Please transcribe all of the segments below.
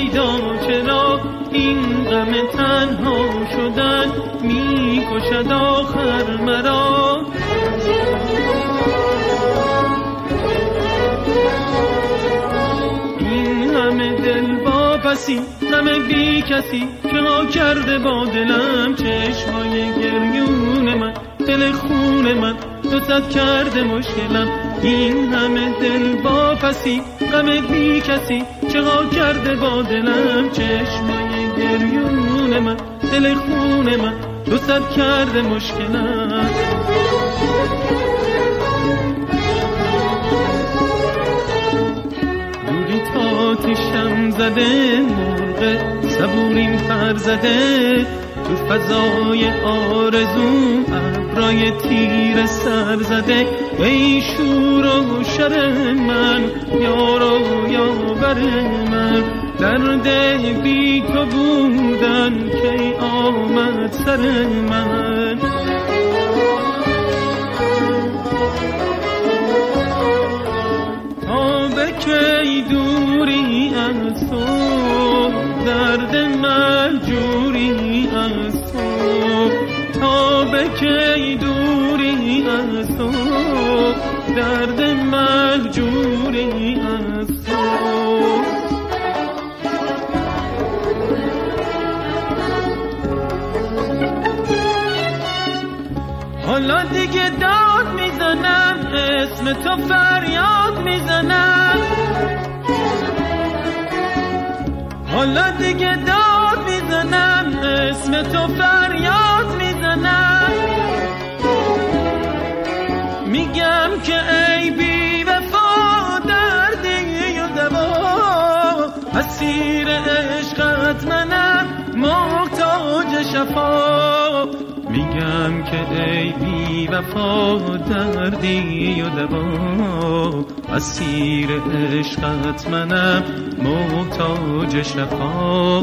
شیدا چرا این غم تنها شدن می کشد آخر مرا. این همه دل واپسی غم بی کسی چرا کرده با دلم، چشمای گریون من دل خون من دو صد کرده مشکلم. این همه دل واپسی غم بی کسی چرا کرده با دلم، چشمای گریون من دل خون من دو صد کرده مشکلم. دوری تا تیشم زده مرغ صبوریم پر زده، تو فضای آرزوم ابرای تیر سر زده. ای شور و شر من یار و یاور من، درد بی تو بودن کی آمد سر من. تا به کی دوری از تو درد مهجوری از تو، تا به کی دوری از تو درد مهجوری از تو. حالا دیگه داد میزنم اسم تو فریاد میزنم، حالا دیگه داد میزنم اسم تو فریاد میزنم. میگم که ای بی وفا دردی و دوا، اسیر عشقت منم محتاج شفا. میگم که ای بی وفا دردی و دوا، اسیر عشقت منم محتاج شفا.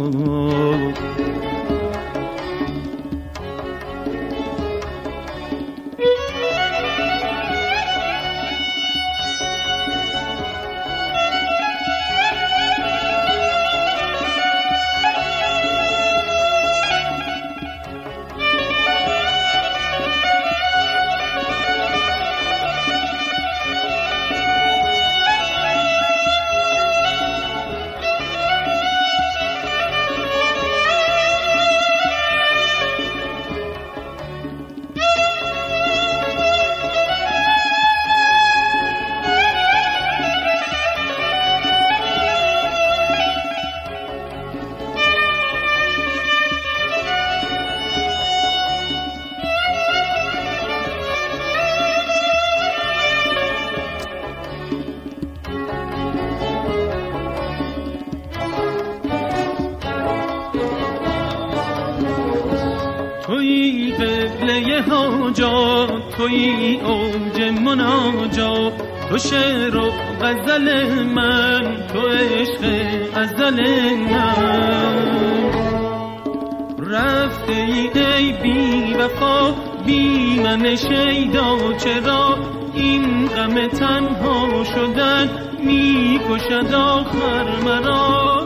تویی قبله حاجات، تویی اوج مناجات، تو شعر و غزل من، تو عشق ازل من. رفته ای بی وفا بی من شیدا چرا این غم تنها شدن می کشد آخر مرا.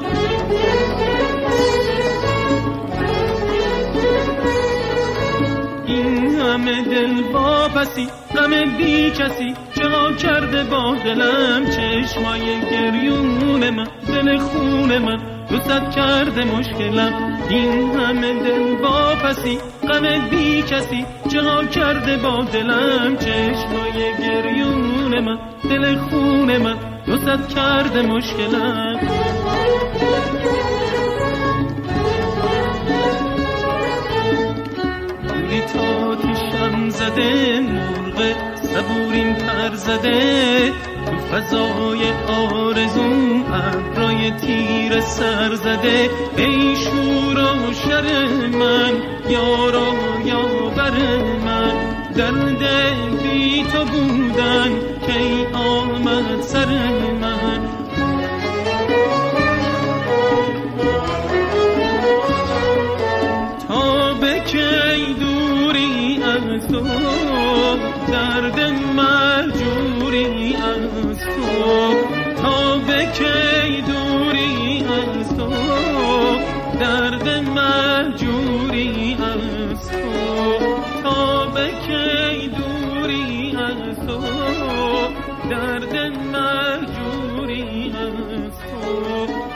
این همه دل واپسی غم بی کسی چرا کرده با دلم، چشمای گریون من دل خون من دو صد کرده مشکلم. این همه دل واپسی غم بی کسی چرا کرده با دلم، چشمای گریون من دل خون من دو صد کرده مشکلم. دوری تا تیشم زده مرغ صبوریم پر زده، تو فضای آرزوم ابرای تیر سر زده. ای شور و شر من یار و یاور من، درد بی تو بودن کی آمد سر من. تا به کی دوری از تو درد مهجوری از تو، تا به کی دوری از درد مهجوری از تو، تا به کی دوری از تو، درد مهجوری از تو.